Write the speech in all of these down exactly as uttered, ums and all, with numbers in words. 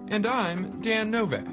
And I'm Dan Novak.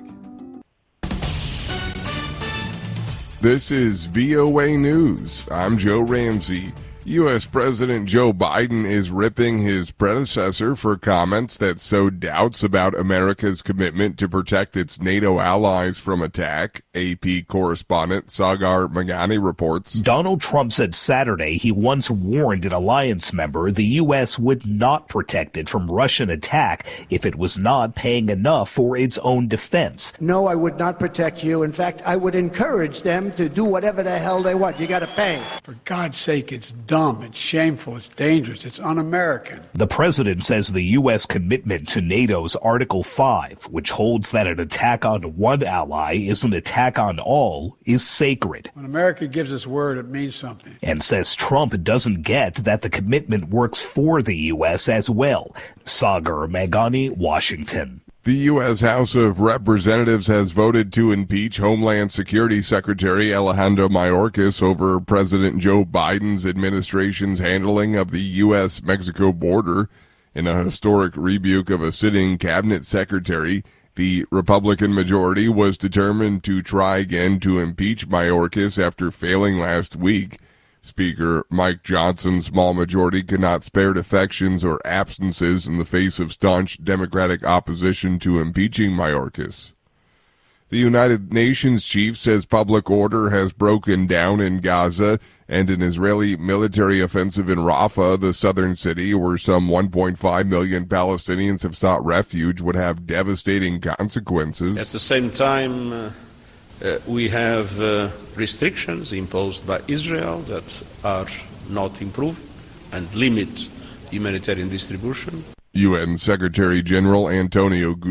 This is V O A News. I'm Joe Ramsey. U S. President Joe Biden is ripping his predecessor for comments that sowed doubts about America's commitment to protect its NATO allies from attack. A P correspondent Sagar Meghani reports. Donald Trump said Saturday he once warned an alliance member the U S would not protect it from Russian attack if it was not paying enough for its own defense. No, I would not protect you. In fact, I would encourage them to do whatever the hell they want. You got to pay. For God's sake, it's dumb, it's shameful, it's dangerous, it's un-American. The president says the U S commitment to NATO's Article five, which holds that an attack on one ally is an attack on all, is sacred. When America gives its word, it means something. And says Trump doesn't get that the commitment works for the U S as well. Sagar Meghani, Washington. The U S. House of Representatives has voted to impeach Homeland Security Secretary Alejandro Mayorkas over President Joe Biden's administration's handling of the U S Mexico border. In a historic rebuke of a sitting cabinet secretary, the Republican majority was determined to try again to impeach Mayorkas after failing last week. Speaker Mike Johnson's small majority could not spare defections or absences in the face of staunch Democratic opposition to impeaching Mayorkas. The United Nations chief says public order has broken down in Gaza, and an Israeli military offensive in Rafah, the southern city where some one point five million Palestinians have sought refuge, would have devastating consequences. At the same time, uh Uh, we have uh, restrictions imposed by Israel that are not improved and limit humanitarian distribution. U N Secretary General Antonio Guterres